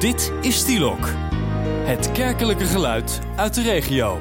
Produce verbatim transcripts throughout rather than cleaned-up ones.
Dit is Stielok. Het kerkelijke geluid uit de regio.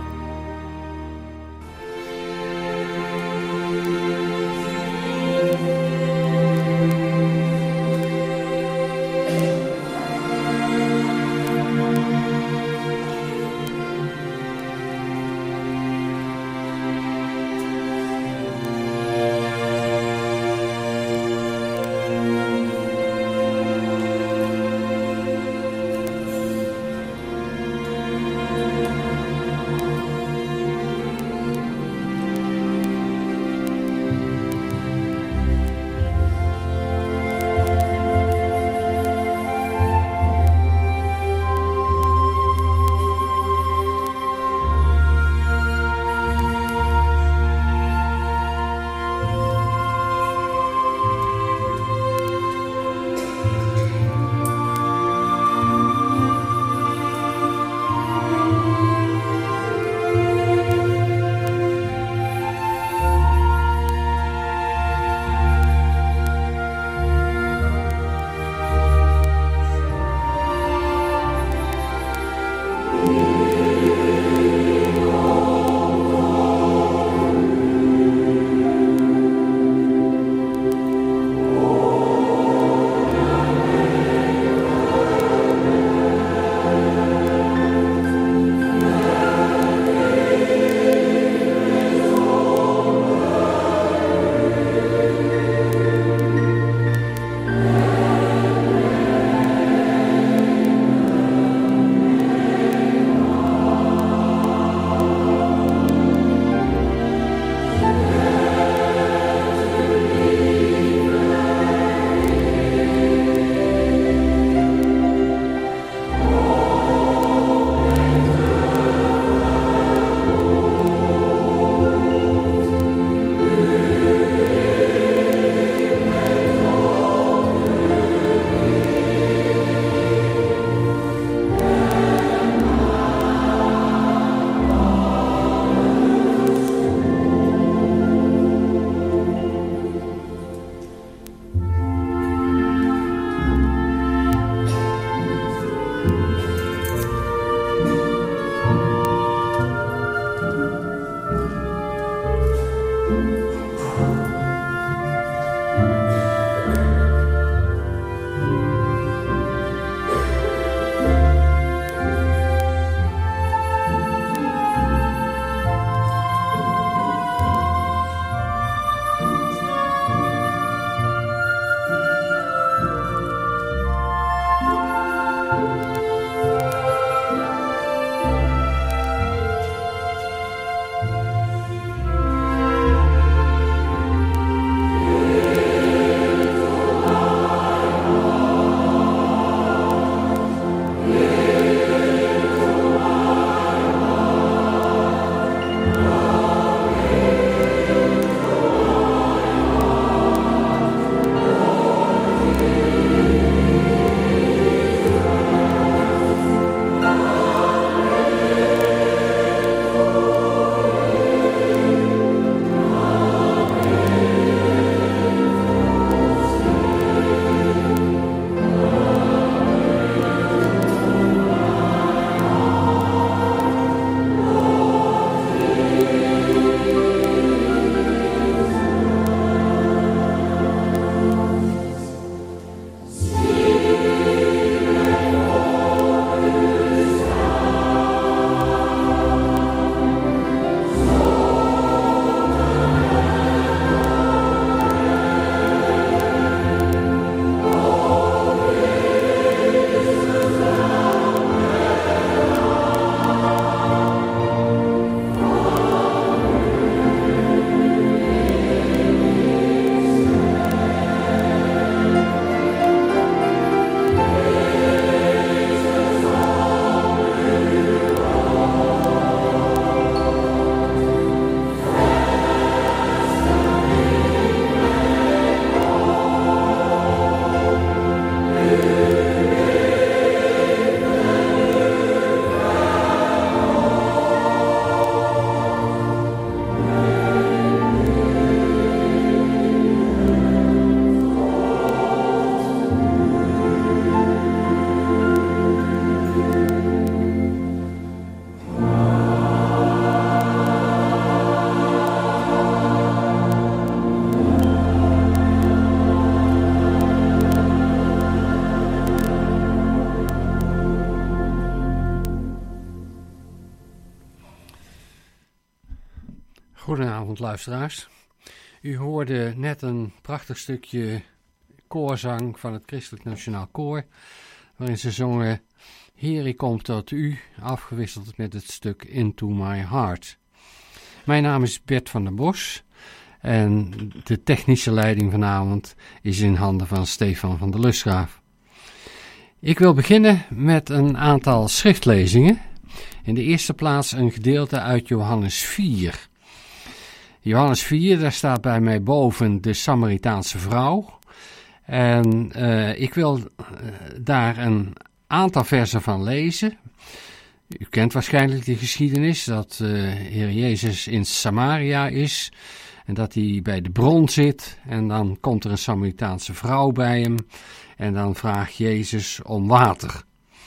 Goedenavond luisteraars. U hoorde net een prachtig stukje koorzang van het Christelijk Nationaal Koor, waarin ze zongen Heer, ik kom tot u, afgewisseld met het stuk Into My Heart. Mijn naam is Bert van der Bos en de technische leiding vanavond is in handen van Stefan van der Lusgraaf. Ik wil beginnen met een aantal schriftlezingen. In de eerste plaats een gedeelte uit Johannes vier. Johannes vier, daar staat bij mij boven de Samaritaanse vrouw. En uh, ik wil uh, daar een aantal versen van lezen. U kent waarschijnlijk die geschiedenis dat uh, Heer Jezus in Samaria is en dat hij bij de bron zit. En dan komt er een Samaritaanse vrouw bij hem en dan vraagt Jezus om water.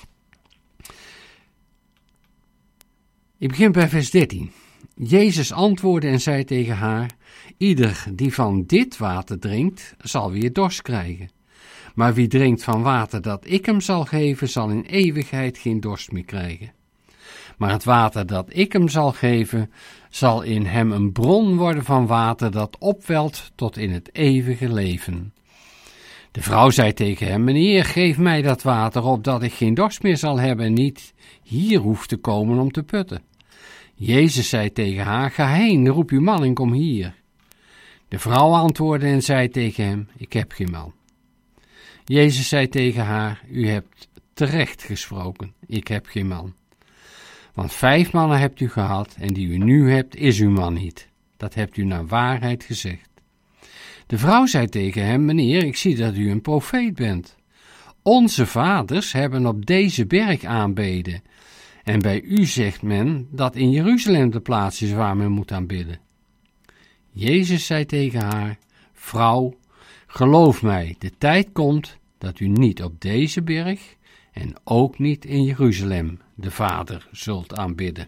Ik begin bij vers dertien. Jezus antwoordde en zei tegen haar: ieder die van dit water drinkt, zal weer dorst krijgen. Maar wie drinkt van water dat ik hem zal geven, zal in eeuwigheid geen dorst meer krijgen. Maar het water dat ik hem zal geven, zal in hem een bron worden van water dat opwelt tot in het eeuwige leven. De vrouw zei tegen hem: meneer, geef mij dat water, opdat ik geen dorst meer zal hebben en niet hier hoef te komen om te putten. Jezus zei tegen haar: ga heen, roep uw man en kom hier. De vrouw antwoordde en zei tegen hem: ik heb geen man. Jezus zei tegen haar: u hebt terecht gesproken, ik heb geen man. Want vijf mannen hebt u gehad en die u nu hebt is uw man niet. Dat hebt u naar waarheid gezegd. De vrouw zei tegen hem: meneer, ik zie dat u een profeet bent. Onze vaders hebben op deze berg aanbeden. En bij u zegt men dat in Jeruzalem de plaats is waar men moet aanbidden. Jezus zei tegen haar: vrouw, geloof mij, de tijd komt dat u niet op deze berg en ook niet in Jeruzalem de Vader zult aanbidden.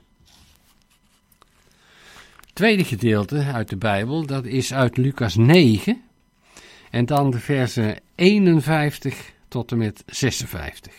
Het tweede gedeelte uit de Bijbel, dat is uit Lucas negen en dan de versen eenenvijftig tot en met zesenvijftig.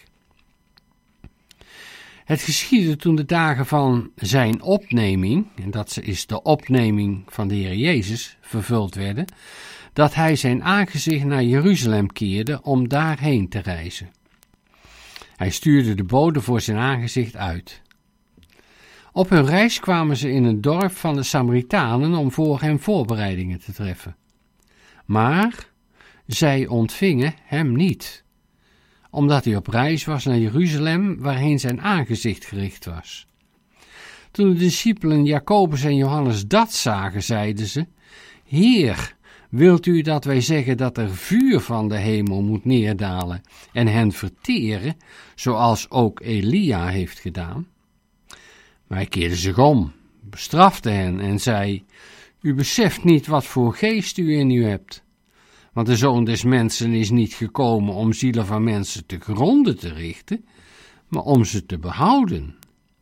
Het geschiedde toen de dagen van zijn opneming, en dat is de opneming van de Heer Jezus, vervuld werden, dat hij zijn aangezicht naar Jeruzalem keerde om daarheen te reizen. Hij stuurde de bode voor zijn aangezicht uit. Op hun reis kwamen ze in een dorp van de Samaritanen om voor hem voorbereidingen te treffen. Maar zij ontvingen hem niet, omdat hij op reis was naar Jeruzalem, waarheen zijn aangezicht gericht was. Toen de discipelen Jacobus en Johannes dat zagen, zeiden ze: Heer, wilt u dat wij zeggen dat er vuur van de hemel moet neerdalen en hen verteren, zoals ook Elia heeft gedaan? Maar hij keerde zich om, bestrafte hen en zei: U beseft niet wat voor geest u in u hebt. Want de Zoon des Mensen is niet gekomen om zielen van mensen te gronden te richten, maar om ze te behouden.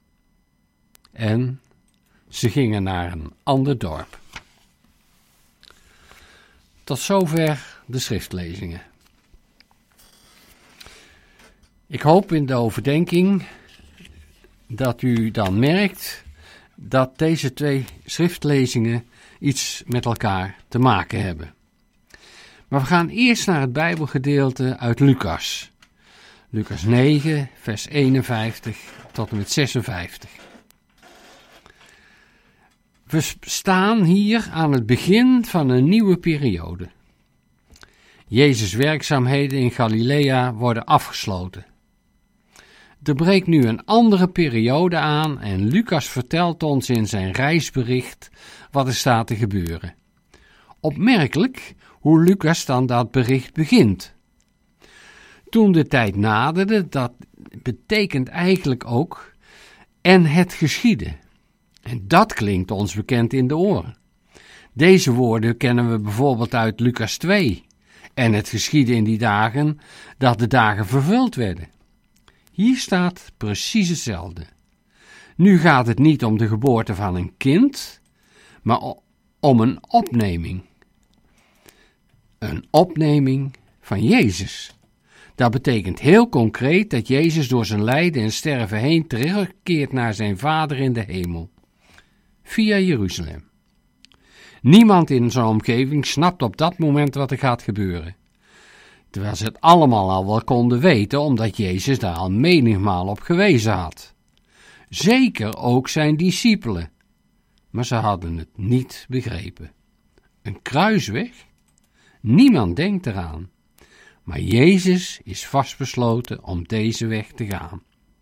En ze gingen naar een ander dorp. Tot zover de schriftlezingen. Ik hoop in de overdenking dat u dan merkt dat deze twee schriftlezingen iets met elkaar te maken hebben. Maar we gaan eerst naar het Bijbelgedeelte uit Lucas. Lucas negen, vers eenenvijftig tot en met zesenvijftig. We staan hier aan het begin van een nieuwe periode. Jezus' werkzaamheden in Galilea worden afgesloten. Er breekt nu een andere periode aan en Lucas vertelt ons in zijn reisbericht wat er staat te gebeuren. Opmerkelijk hoe Lucas dan dat bericht begint. Toen de tijd naderde, dat betekent eigenlijk ook en het geschiedde. En dat klinkt ons bekend in de oren. Deze woorden kennen we bijvoorbeeld uit Lucas twee. En het geschiedde in die dagen dat de dagen vervuld werden. Hier staat precies hetzelfde. Nu gaat het niet om de geboorte van een kind, maar om een opneming. Een opneming van Jezus. Dat betekent heel concreet dat Jezus door zijn lijden en sterven heen terugkeert naar zijn Vader in de hemel. Via Jeruzalem. Niemand in zijn omgeving snapt op dat moment wat er gaat gebeuren. Terwijl ze het allemaal al wel konden weten, omdat Jezus daar al menigmaal op gewezen had. Zeker ook zijn discipelen. Maar ze hadden het niet begrepen. Een kruisweg? Niemand denkt eraan. Maar Jezus is vastbesloten om deze weg te gaan.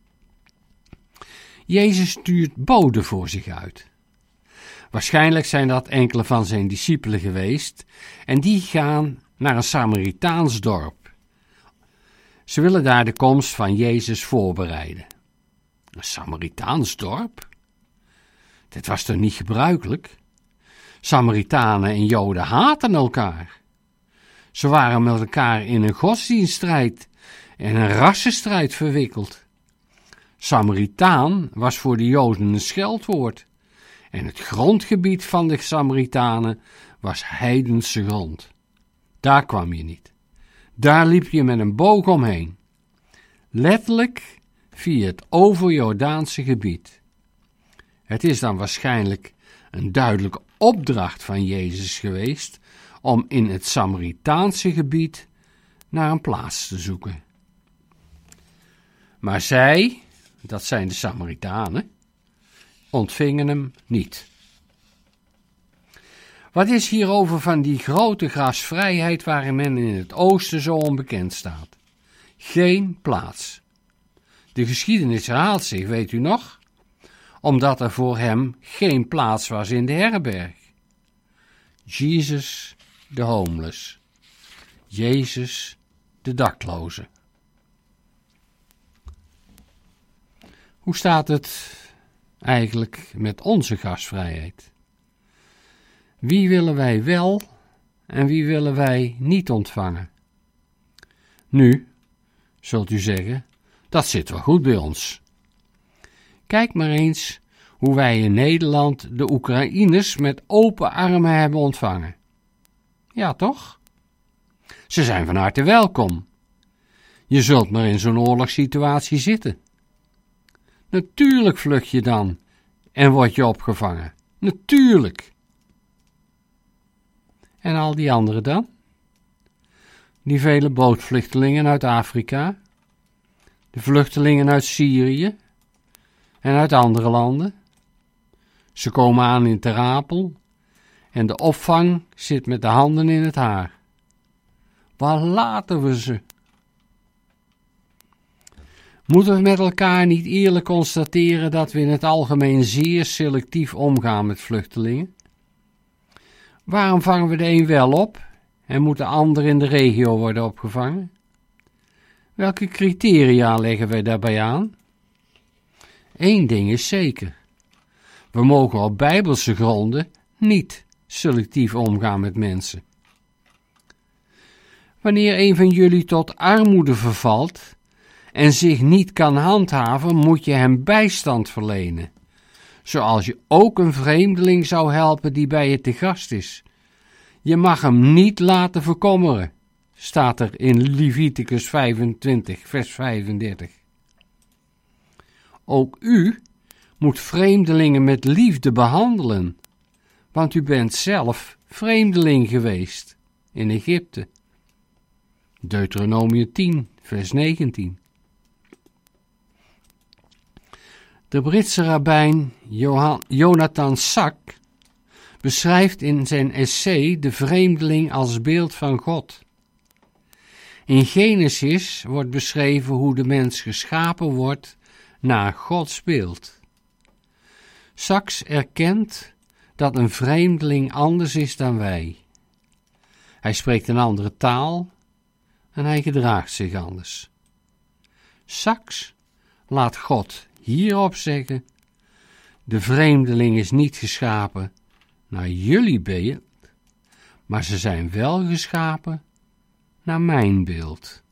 Jezus stuurt boden voor zich uit. Waarschijnlijk zijn dat enkele van zijn discipelen geweest en die gaan naar een Samaritaans dorp. Ze willen daar de komst van Jezus voorbereiden. Een Samaritaans dorp? Dit was toch niet gebruikelijk? Samaritanen en Joden haatten elkaar. Ze waren met elkaar in een godsdienststrijd en een rassenstrijd verwikkeld. Samaritaan was voor de Joden een scheldwoord en het grondgebied van de Samaritanen was heidense grond. Daar kwam je niet. Daar liep je met een boog omheen. Letterlijk via het overjordaanse gebied. Het is dan waarschijnlijk een duidelijke opdracht van Jezus geweest om in het Samaritaanse gebied naar een plaats te zoeken. Maar zij, dat zijn de Samaritanen, ontvingen hem niet. Wat is hierover van die grote gastvrijheid waarin men in het oosten zo onbekend staat? Geen plaats. De geschiedenis herhaalt zich, weet u nog? Omdat er voor hem geen plaats was in de herberg. Jesus de homeless. Jezus de dakloze. Hoe staat het eigenlijk met onze gastvrijheid? Wie willen wij wel en wie willen wij niet ontvangen? Nu, zult u zeggen, dat zit wel goed bij ons. Kijk maar eens hoe wij in Nederland de Oekraïners met open armen hebben ontvangen. Ja, toch? Ze zijn van harte welkom. Je zult maar in zo'n oorlogssituatie zitten. Natuurlijk vlucht je dan en word je opgevangen. Natuurlijk. En al die anderen dan? Die vele bootvluchtelingen uit Afrika, de vluchtelingen uit Syrië en uit andere landen. Ze komen aan in Ter Apel en de opvang zit met de handen in het haar. Waar laten we ze? Moeten we met elkaar niet eerlijk constateren dat we in het algemeen zeer selectief omgaan met vluchtelingen? Waarom vangen we de een wel op en moet de ander in de regio worden opgevangen? Welke criteria leggen wij daarbij aan? Eén ding is zeker. We mogen op bijbelse gronden niet selectief omgaan met mensen. Wanneer een van jullie tot armoede vervalt en zich niet kan handhaven, moet je hem bijstand verlenen, zoals je ook een vreemdeling zou helpen die bij je te gast is. Je mag hem niet laten verkommeren, staat er in Leviticus vijfentwintig, vers vijfendertig. Ook u moet vreemdelingen met liefde behandelen, want u bent zelf vreemdeling geweest in Egypte. Deuteronomium tien, vers negentien. De Britse rabbijn Johan, Jonathan Sacks beschrijft in zijn essay de vreemdeling als beeld van God. In Genesis wordt beschreven hoe de mens geschapen wordt naar Gods beeld. Sacks erkent dat een vreemdeling anders is dan wij. Hij spreekt een andere taal en hij gedraagt zich anders. Sacks laat God hierop zeggen: de vreemdeling is niet geschapen naar jullie beeld, maar ze zijn wel geschapen naar mijn beeld.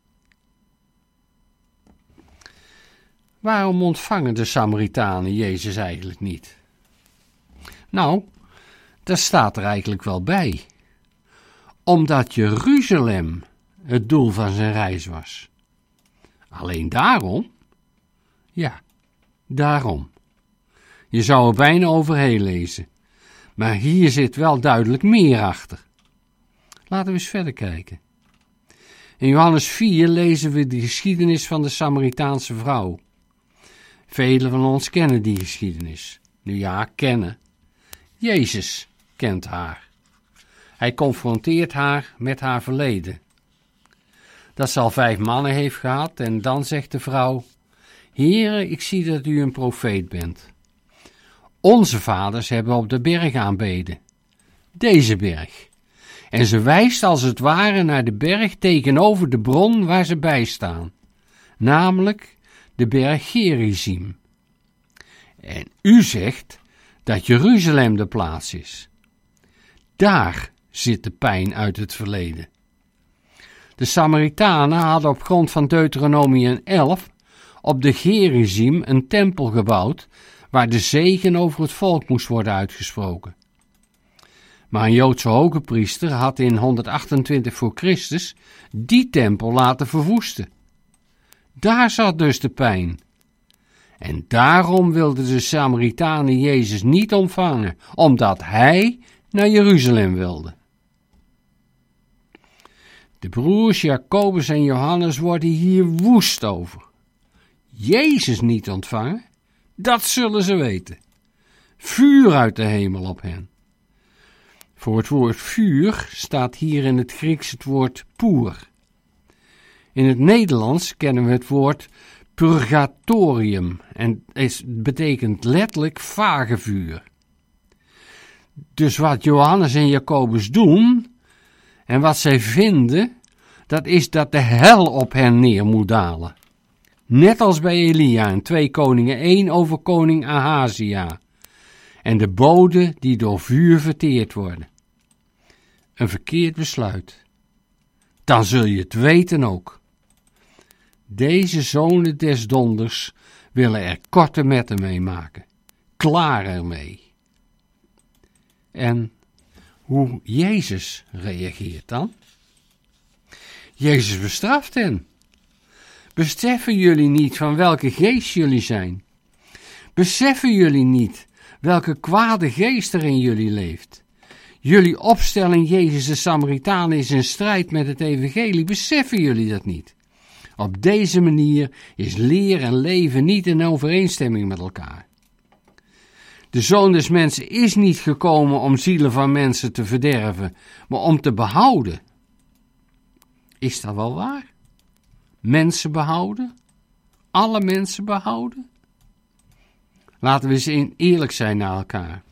Waarom ontvangen de Samaritanen Jezus eigenlijk niet? Nou, daar staat er eigenlijk wel bij. Omdat Jeruzalem het doel van zijn reis was. Alleen daarom? Ja, daarom. Je zou er bijna overheen lezen. Maar hier zit wel duidelijk meer achter. Laten we eens verder kijken. In Johannes vier lezen we de geschiedenis van de Samaritaanse vrouw. Velen van ons kennen die geschiedenis. Nu ja, kennen. Jezus kent haar. Hij confronteert haar met haar verleden. Dat ze al vijf mannen heeft gehad en dan zegt de vrouw: Heere, ik zie dat u een profeet bent. Onze vaders hebben op de berg aanbeden. Deze berg. En ze wijst als het ware naar de berg tegenover de bron waar ze bij staan. Namelijk de berg Gerizim. En u zegt dat Jeruzalem de plaats is. Daar zit de pijn uit het verleden. De Samaritanen hadden op grond van Deuteronomium elf op de Gerizim een tempel gebouwd waar de zegen over het volk moest worden uitgesproken. Maar een Joodse hogepriester had in honderdachtentwintig voor Christus die tempel laten verwoesten. Daar zat dus de pijn. En daarom wilden de Samaritanen Jezus niet ontvangen, omdat hij naar Jeruzalem wilde. De broers Jacobus en Johannes worden hier woest over. Jezus niet ontvangen? Dat zullen ze weten. Vuur uit de hemel op hen. Voor het woord vuur staat hier in het Grieks het woord poer. In het Nederlands kennen we het woord purgatorium en het betekent letterlijk vagevuur. Dus wat Johannes en Jacobus doen en wat zij vinden, dat is dat de hel op hen neer moet dalen. Net als bij Elia in twee Koningen één over koning Ahazia en de boden die door vuur verteerd worden. Een verkeerd besluit. Dan zul je het weten ook. Deze zonen des donders willen er korte metten mee maken. Klaar ermee. En hoe Jezus reageert dan? Jezus bestraft hen. Beseffen jullie niet van welke geest jullie zijn? Beseffen jullie niet welke kwade geest er in jullie leeft? Jullie opstelling Jezus de Samaritaan is in strijd met het evangelie. Beseffen jullie dat niet? Op deze manier is leer en leven niet in overeenstemming met elkaar. De Zoon des Mensen is niet gekomen om zielen van mensen te verderven, maar om te behouden. Is dat wel waar? Mensen behouden? Alle mensen behouden? Laten we eens eerlijk zijn naar elkaar.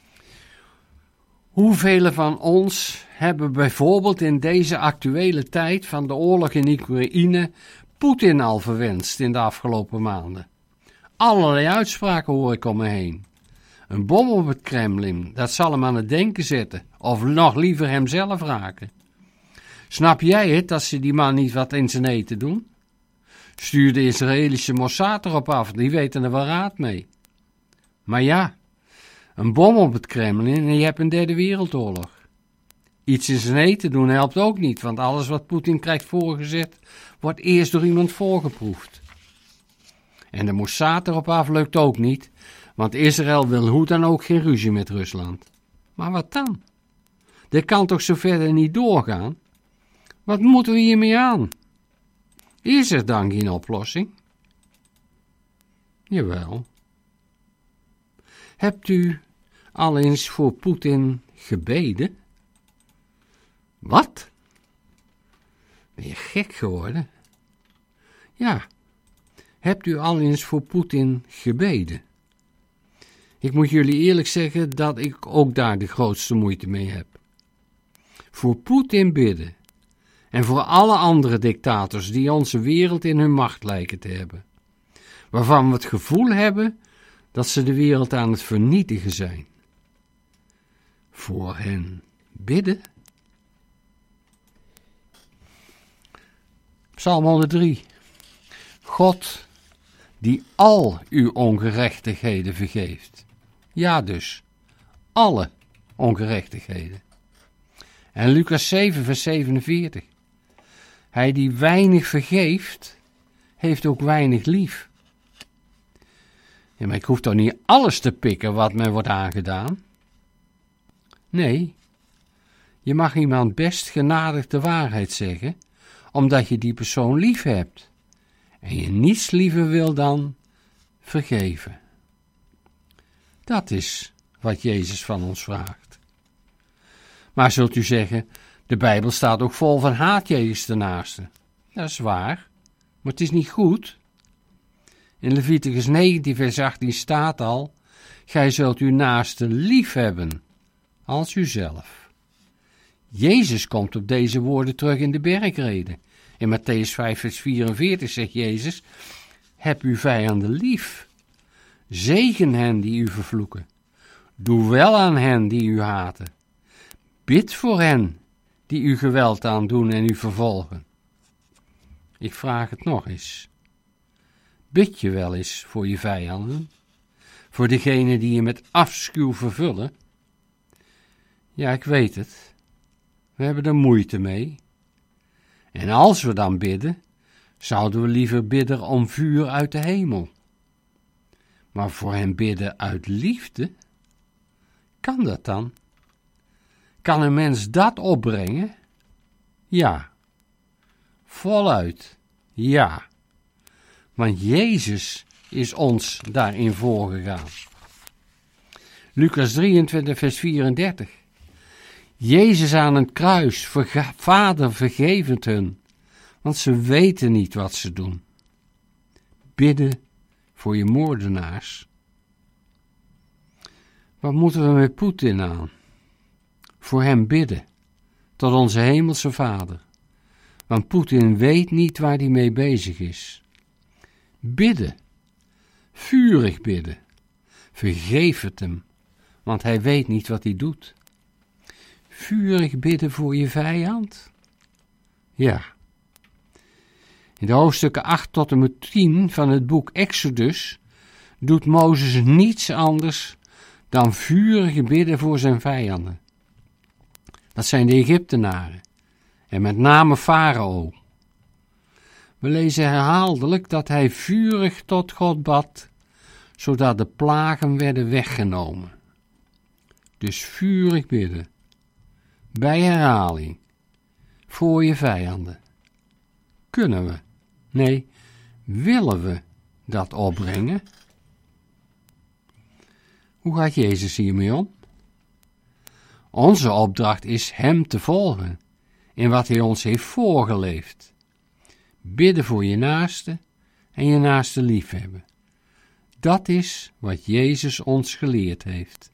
Hoeveel van ons hebben bijvoorbeeld in deze actuele tijd van de oorlog in Oekraïne Poetin al verwenst in de afgelopen maanden? Allerlei uitspraken hoor ik om me heen. Een bom op het Kremlin, dat zal hem aan het denken zetten, of nog liever hemzelf raken. Snap jij het dat ze die man niet wat in zijn eten doen? Stuur de Israëlische Mossad erop af, die weten er wel raad mee. Maar ja, een bom op het Kremlin en je hebt een derde wereldoorlog. Iets in zijn eten doen helpt ook niet, want alles wat Poetin krijgt voorgezet, wordt eerst door iemand voorgeproefd. En de Mossad erop af lukt ook niet, want Israël wil hoe dan ook geen ruzie met Rusland. Maar wat dan? Dit kan toch zo verder niet doorgaan? Wat moeten we hiermee aan? Is er dan geen oplossing? Jawel. Hebt u al eens voor Poetin gebeden? Wat? Ben je gek geworden? Ja, hebt u al eens voor Poetin gebeden? Ik moet jullie eerlijk zeggen dat ik ook daar de grootste moeite mee heb. Voor Poetin bidden en voor alle andere dictators die onze wereld in hun macht lijken te hebben, waarvan we het gevoel hebben dat ze de wereld aan het vernietigen zijn. Voor hen bidden? Psalm honderddrie. God die al uw ongerechtigheden vergeeft. Ja dus, alle ongerechtigheden. En Lucas zeven vers zevenenveertig. Hij die weinig vergeeft, heeft ook weinig lief. Ja, maar ik hoef toch niet alles te pikken wat mij wordt aangedaan? Nee, je mag iemand best genadig de waarheid zeggen, omdat je die persoon lief hebt. En je niets liever wil dan vergeven. Dat is wat Jezus van ons vraagt. Maar zult u zeggen, de Bijbel staat ook vol van haat jegens de naaste. Dat is waar, maar het is niet goed. In Leviticus negentien vers achttien staat al, gij zult uw naaste lief hebben als uzelf. Jezus komt op deze woorden terug in de bergreden. In Matthäus vijf vers vierenveertig zegt Jezus, heb uw vijanden lief. Zegen hen die u vervloeken. Doe wel aan hen die u haten. Bid voor hen die u geweld aandoen en u vervolgen. Ik vraag het nog eens. Bid je wel eens voor je vijanden? Voor degenen die je met afschuw vervullen? Ja, ik weet het. We hebben er moeite mee. En als we dan bidden, zouden we liever bidden om vuur uit de hemel. Maar voor hen bidden uit liefde? Kan dat dan? Kan een mens dat opbrengen? Ja. Voluit. Ja. Want Jezus is ons daarin voorgegaan. Lucas drieëntwintig vers vierendertig. Jezus aan het kruis, verga- Vader vergeef het hun, want ze weten niet wat ze doen. Bidden voor je moordenaars. Wat moeten we met Poetin aan? Voor hem bidden, tot onze hemelse Vader. Want Poetin weet niet waar hij mee bezig is. Bidden, vurig bidden. Vergeef het hem, want hij weet niet wat hij doet. Vurig bidden voor je vijand? Ja. In de hoofdstukken acht tot en met tien van het boek Exodus doet Mozes niets anders dan vurig bidden voor zijn vijanden. Dat zijn de Egyptenaren en met name Farao. We lezen herhaaldelijk dat hij vurig tot God bad, zodat de plagen werden weggenomen. Dus vurig bidden, bij herhaling, voor je vijanden. Kunnen we, nee, willen we dat opbrengen? Hoe gaat Jezus hiermee om? Onze opdracht is hem te volgen in wat hij ons heeft voorgeleefd. Bidden voor je naaste en je naaste liefhebben. Dat is wat Jezus ons geleerd heeft.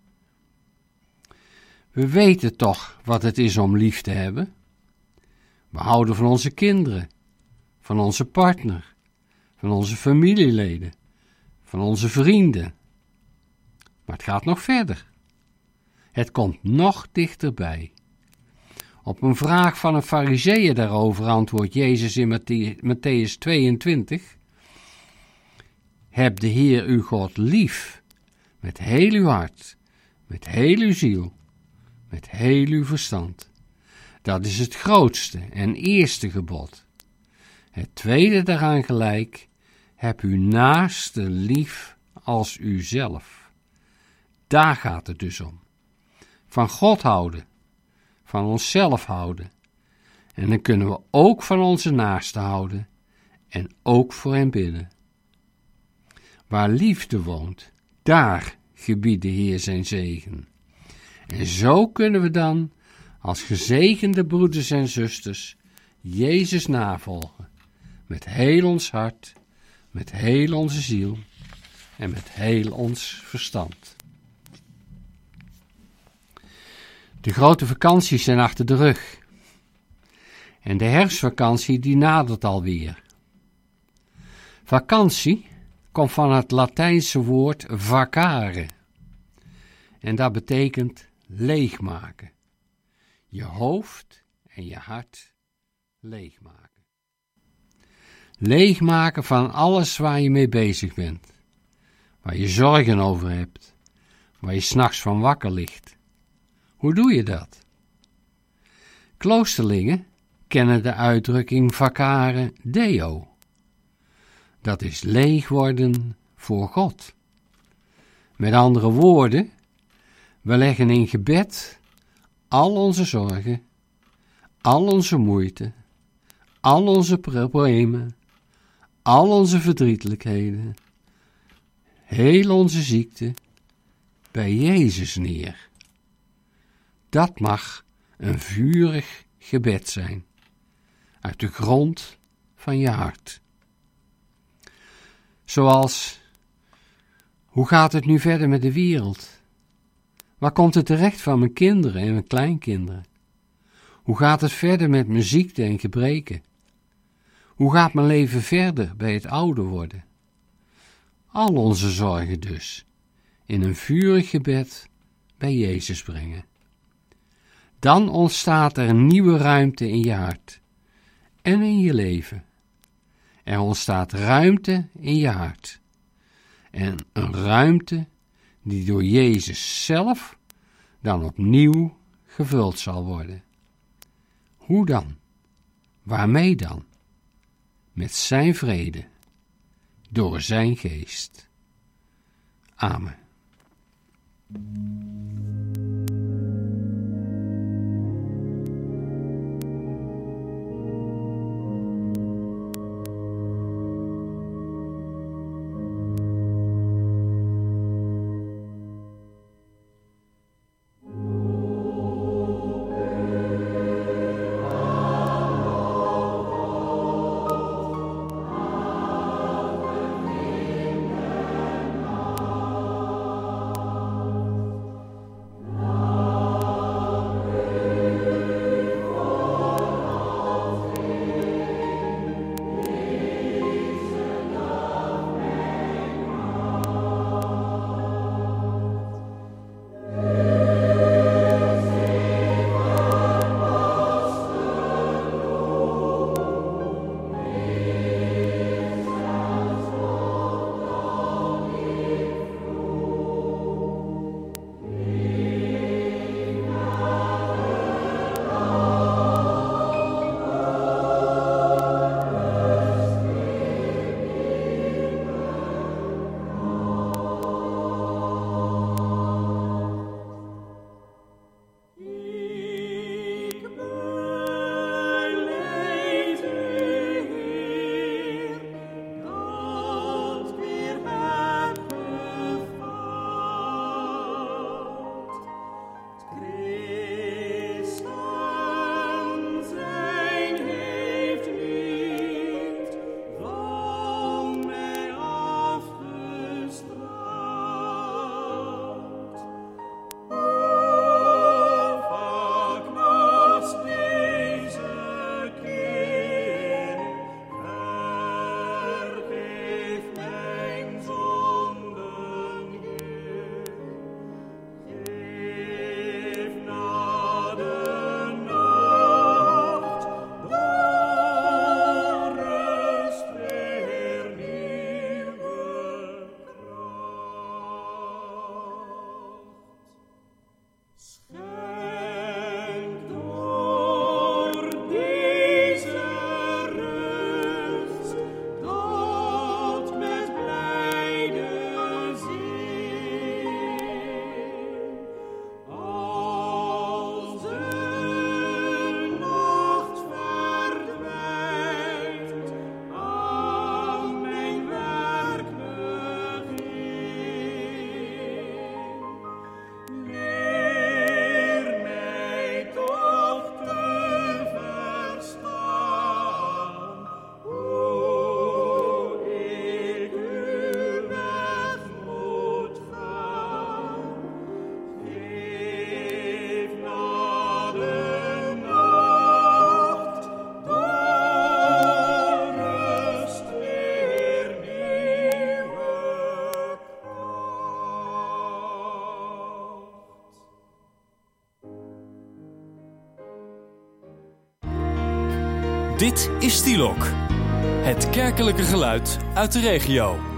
We weten toch wat het is om lief te hebben. We houden van onze kinderen, van onze partner, van onze familieleden, van onze vrienden. Maar het gaat nog verder. Het komt nog dichterbij. Op een vraag van een farizeeër daarover antwoordt Jezus in Matthäus tweeëntwintig. Heb de Heer uw God lief, met heel uw hart, met heel uw ziel, met heel uw verstand. Dat is het grootste en eerste gebod. Het tweede daaraan gelijk, heb uw naaste lief als uzelf. Daar gaat het dus om. Van God houden, van onszelf houden. En dan kunnen we ook van onze naaste houden en ook voor hen bidden. Waar liefde woont, daar gebiedt de Heer zijn zegen. En zo kunnen we dan, als gezegende broeders en zusters, Jezus navolgen. Met heel ons hart, met heel onze ziel en met heel ons verstand. De grote vakanties zijn achter de rug. En de herfstvakantie die nadert alweer. Vakantie komt van het Latijnse woord vacare. En dat betekent leegmaken. Je hoofd en je hart leegmaken. Leegmaken van alles waar je mee bezig bent. Waar je zorgen over hebt. Waar je 's nachts van wakker ligt. Hoe doe je dat? Kloosterlingen kennen de uitdrukking vacare deo. Dat is leeg worden voor God. Met andere woorden, We leggen in gebed al onze zorgen, al onze moeite, al onze problemen, al onze verdrietelijkheden, heel onze ziekte bij Jezus neer. Dat mag een vurig gebed zijn, uit de grond van je hart. Zoals, hoe gaat het nu verder met de wereld? Waar komt het terecht van mijn kinderen en mijn kleinkinderen? Hoe gaat het verder met mijn ziekte en gebreken? Hoe gaat mijn leven verder bij het ouder worden? Al onze zorgen dus in een vurig gebed bij Jezus brengen. Dan ontstaat er een nieuwe ruimte in je hart en in je leven. Er ontstaat ruimte in je hart. En een ruimte die door Jezus zelf dan opnieuw gevuld zal worden. Hoe dan? Waarmee dan? Met zijn vrede, door zijn geest. Amen. Dit is Stielok, het kerkelijke geluid uit de regio.